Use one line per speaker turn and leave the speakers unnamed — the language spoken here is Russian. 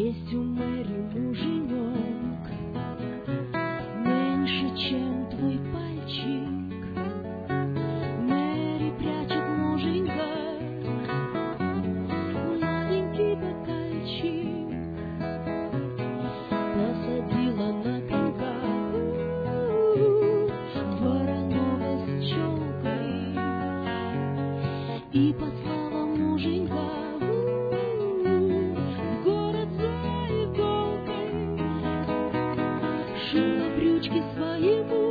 Есть у Мэри муженек, меньше, чем твой пальчик. Мэри прячет муженька, маленький бокальчик. Посадила на конька вороного с челкой и послала муженька в город за иголкой. Шила брючки своему